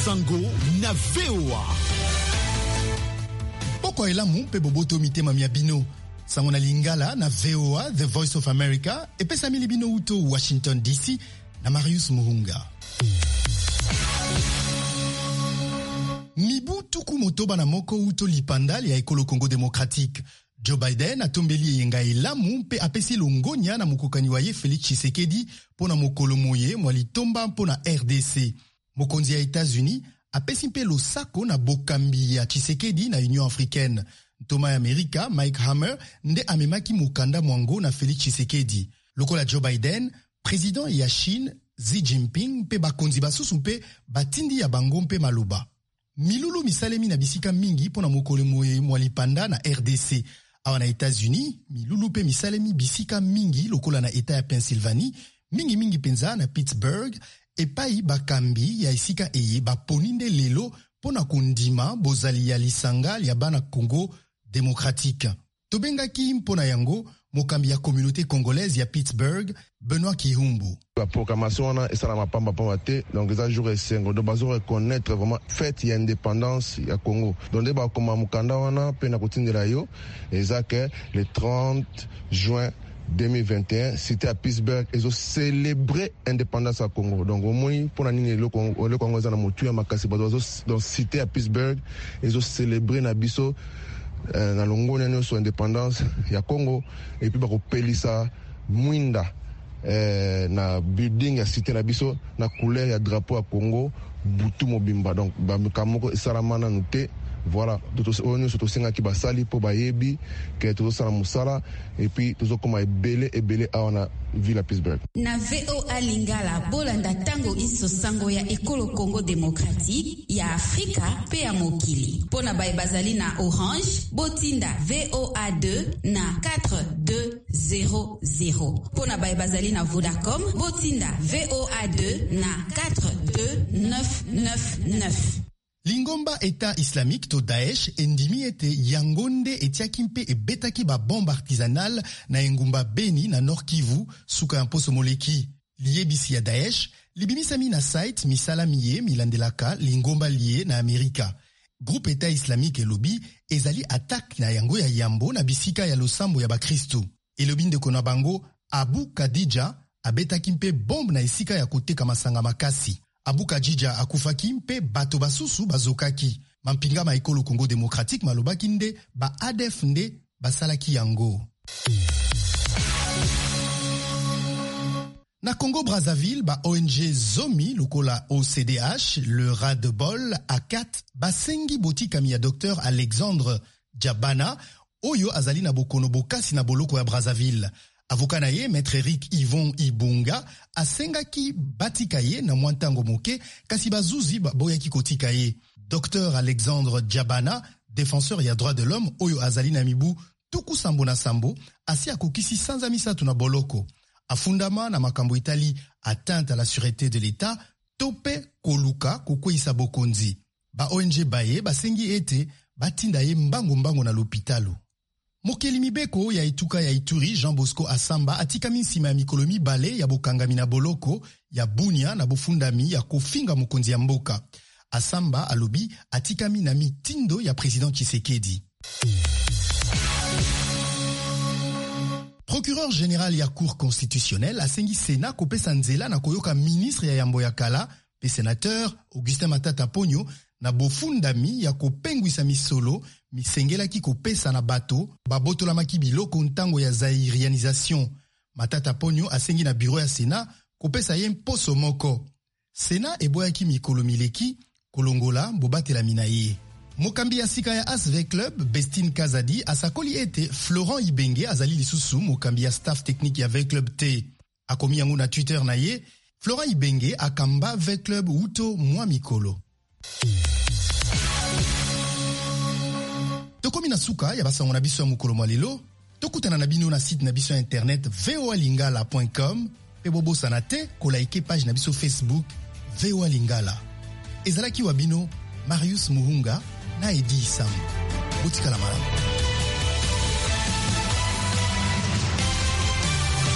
Sango na VOA. Poko elamu pe boboto mitema miabino. Sango na lingala na VOA, The Voice of America, et pesa milibino uto Washington DC na Marius Muhunga. Mibu tuku motoba na moko uto lipanda ya ekolo Congo démocratique. Joe Biden atombeli yenga elamu pe apesi longonya na mokokani wa ye Félix Tshisekedi pona mokolo moye mwalitomba pona RDC. Mokonzi ya États-Unis apesi mpe losako na bokambi ya Tshisekedi na Union Africaine. Ntoma ya Amerika Mike Hammer nde amemaki mokanda mwango na Félix Tshisekedi. Lokola Joe Biden, président ya Chine Xi Jinping pe bakonzi basusu mpe batindi ya bango mpe maloba. Milulu misalemi na bisika mingi pona mokolo moye mwalipanda na RDC. Awa na États-Unis, milulu pe misalemi bisika mingi lokola na Eta ya Pennsylvanie, mingi penza na Pittsburgh, epai bakambi ya isika eye baponinde lelo pona kundima bozali ya lisanga ya bana Congo démocratique. Tobengaki mpona yango mokambi ya communauté congolaise ya Pittsburgh, Benoît Kihumbu. La proclamation est ça la pamba pamate, donc les jours et cinq, donc bazo reconnaître vraiment fête y indépendance ya Congo. Donc des ba comme mukanda wana pe na kutindira yo, ezake le 30 juin 2021, c'était à Pittsburgh, ils ont célébré l'indépendance à Congo. Donc au moins pour la ligne le Congo za na mutu ya makasi bazo donc cité à Pittsburgh, ils ont célébré na biso na longo nyo so indépendance ya Congo et puis ba ko pelisa mwinda na building ya cité na biso na couleur ya drapeau ya Congo butu mobimba. Donc ba kamoko salamana nute. Voilà, tous on nous sotosinga ki basali po bayebi ke tous sala musala et puis tous koma ebele awana ville Pittsburgh. Na VOA Lingala bolanda tango iso sango ya ekolo Congo démocratique ya Afrika pe ya mokili. Pona bae bazali na Orange botinda VOA2 na 4200. Pona bae bazali na Vodacom botinda VOA2 na 42999. Lingomba État islamique to Daesh endimi ete yangonde etiaki mpe ebetaki ba bombe artisanale na engumba Beni na Nord Kivu suka ya mposo moleki. Liebisi ya Daesh libimisami na site misala miye milandelaka lingomba liye na Amerika. Groupe État islamique elobi ezali attaque na yango ya yambo na bisika ya losambo ya bakristu. Elobi ndeko na bango Abu Kadija abetaki mpe bombe na esika ya koteka masanga makasi. Abu Kadija akufaki mpe bato basusu bazokaki. Mampinga ma ekolo Congo démocratique malobaki nde ba ADF nde basalaki yango. Na Congo Brazzaville, ba ONG Zomi lokola OCDH, le ras de bol A4, basengi botikami ya Dr Alexandre Djabana, oyo azali na bokono bokasi na boloko ya Brazzaville. Avocat na ye, Maître Eric Yvon Ibunga, asengaki batika ye na mwantango moke, kasi bazuzi boyaki kotika ye. Dr Alexandre Djabana, défenseur ya droit de l'homme, oyo azali na mibu, tuku sambo na sambo, asi akokisi sanza misatu na boloko. Afundama na makambo itali atteinte à la sûreté de l'État, tope koluka kukwisa bokonzi. Ba ONG baye, basengi ete, batinda ye mbango na l'hôpitalu. Mokeli mibeko ya etuka ya Ituri Jean Bosco Asamba atikami nsima ya mikolo mibale ya bokangami na boloko ya Bunia na bofundami ya kofinga mokonzi ya mboka. Asamba alobi atikami na mitindo ya président Tshisekedi. Procureur général ya Cour constitutionnelle asengi Sénat kopesa nzela na koyoka ministre ya Yambo ya Kala pe sénateur Augustin Matata Ponyo na bofundami ya kopengwisa misolo misengelaki kopesa na bato babotolamaki biloko ntango ya zairianisation. Matata Ponyo asengi na bureau ya Sénat kopesa ye mposo moko. Sénat eboyaki mikolo mileki kolongola bobatela na ye. Mokambi ya sika ya ASV Club, Bestine Kazadi, asakoli ete Florent Ibenge azali lisusu mokambi ya staff technique ya V-Club T. Akomi yango na Twitter na ye, Florent Ibenge akamba V-Club uto mwa mikolo. Tokomi na suka ya basango na biso ya mukolo mwalelo, tokutana na bino na site na biso ya internet voalingala.com, pe bobosana te kolaike page na biso Facebook VOA Lingala. Ezalaki wa bino Marius Muhunga na Edi Sam. Butikala malamu.